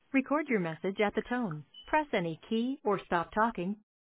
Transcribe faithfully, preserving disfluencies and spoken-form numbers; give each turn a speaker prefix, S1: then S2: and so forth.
S1: Record your message at the tone. Press any key or stop talking